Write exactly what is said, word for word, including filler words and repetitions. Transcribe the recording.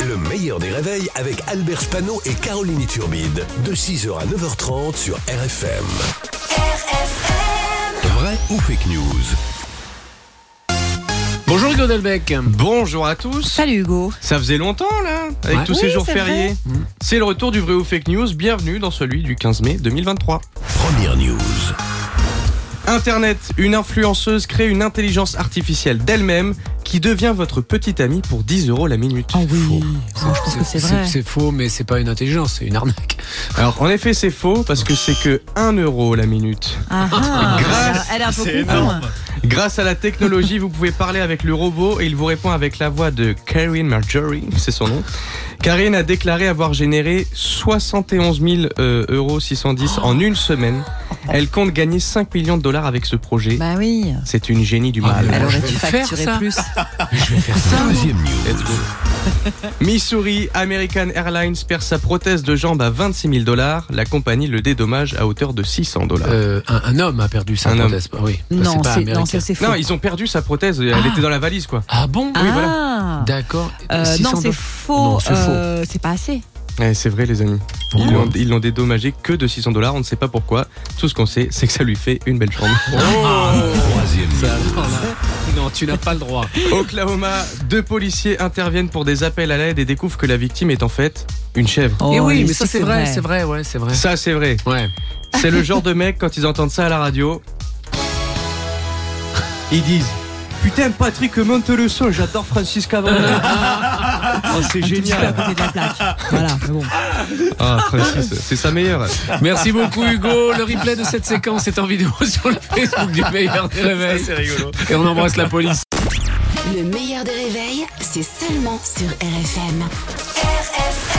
Le meilleur des réveils avec Albert Spano et Caroline Turbide. De six heures à neuf heures trente sur R F M. R F M. Vrai ou fake news? Bonjour Hugo Delbecq. Bonjour à tous. Salut Hugo. Ça faisait longtemps là, avec Ouais. tous ces Oui, jours c'est fériés. vrai. C'est le retour du vrai ou fake news. Bienvenue dans celui du quinze mai deux mille vingt-trois. Première news. Internet, une influenceuse crée une intelligence artificielle d'elle-même qui devient votre petite amie pour dix euros la minute. Ah oui, oh, je pense que c'est vrai. C'est faux, mais c'est pas une intelligence, c'est une arnaque. Alors en effet c'est faux parce que c'est que un euro la minute. Ah, ah, Grâce- elle est un peu c'est con. énorme. Grâce à la technologie, vous pouvez parler avec le robot et il vous répond avec la voix de Karine Marjorie, c'est son nom. Karine a déclaré avoir généré soixante et onze mille euh, euros six cent dix en une semaine. Elle compte gagner cinq millions de dollars avec ce projet. Bah oui. C'est une génie du mal. Ah, Elle je aurait vais dû le faire, facturer ça. plus. Je vais faire ça. Deuxième Let's news. go. Missouri, American Airlines perd sa prothèse de jambe à vingt-six mille dollars. La compagnie le dédommage à hauteur de six cents dollars. Euh, un, un homme a perdu sa Un homme. prothèse. Oui, Non, c'est pas c'est, américain. non, ça c'est faux. Non, ils ont perdu sa prothèse. Elle Ah. était dans la valise, quoi. Ah bon? Ah, Oui, voilà. D'accord. Euh, six non, cents c'est dollars. faux. Non, c'est faux. Euh, c'est pas assez. Ouais, c'est vrai, les amis. Ils Pourquoi l'ont, ils l'ont dédommagé que de six cents dollars. On ne sait pas pourquoi. Tout ce qu'on sait, c'est que ça lui fait une belle chambre. Troisième Ça, news. alors là, non, tu n'as pas le droit. Oklahoma, deux policiers interviennent pour des appels à l'aide et découvrent que la victime est en fait une chèvre. Oh, Et oui, et mais ça si, c'est vrai, c'est vrai, ouais, c'est vrai. Ça, c'est vrai. Ouais. C'est le genre de mec, quand ils entendent ça à la radio, ils disent putain, Patrick, monte le son, j'adore Francis Cabrel. Oh, c'est Un tout petit peu à génial. côté de la plaque. Voilà, mais bon. Ah, Francis, c'est sa meilleure. Merci beaucoup Hugo. Le replay de cette séquence est en vidéo sur le Facebook du meilleur des réveils. C'est rigolo. Et on embrasse la police. Le meilleur des réveils, c'est seulement sur R F M. R F M.